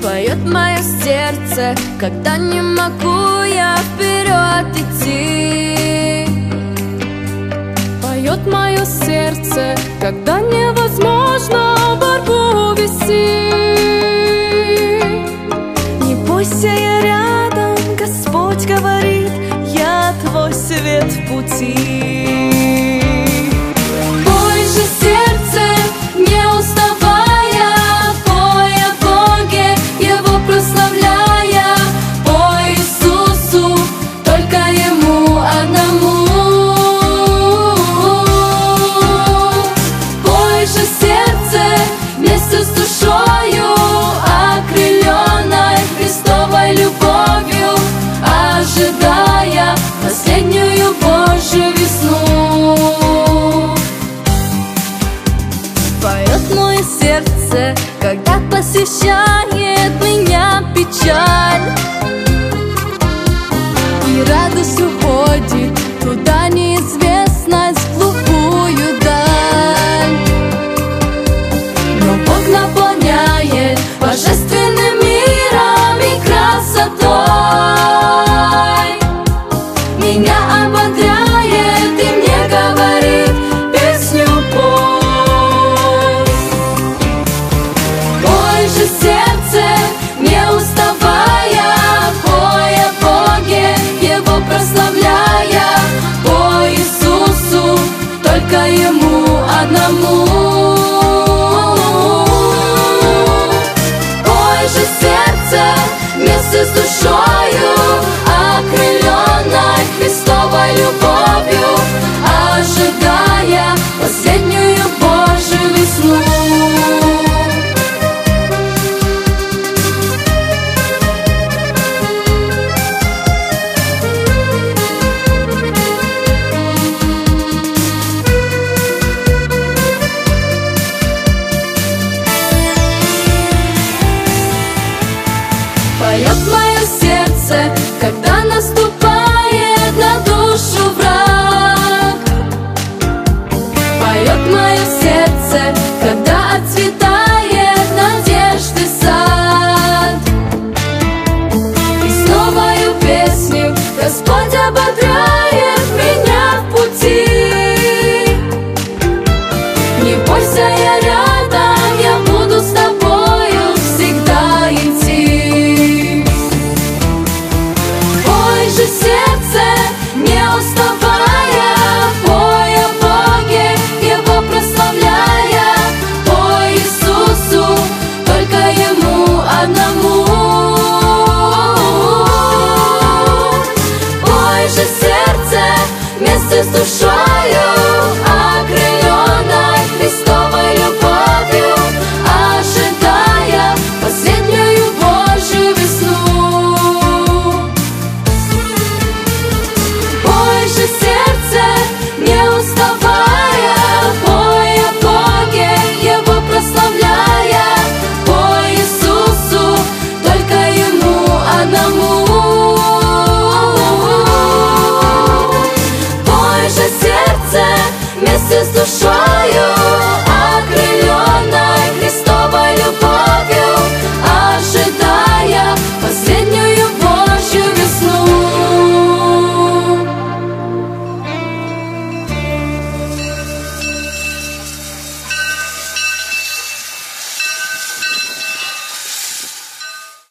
Поет мое сердце, когда не могу я вперед идти. Поет мое сердце, когда невозможно борьбу вести. Не бойся, я рядом, Господь говорит, я твой свет в пути. Пой же, сердце, не уставая, пой о Боге, Его прославляя, пой Иисусу, только Ему одному. Пой же, сердце, вместе с душою, окрыленной Христовой любовью, ожидая последнюю Божью весну. Поет мое сердце, когда посещает меня печаль, И радость уходит туда неизвестность, в глухую даль. Но Бог наполняет божественным миром и красотой. Меня ободряет и мне говорит: песню пой. Пой же,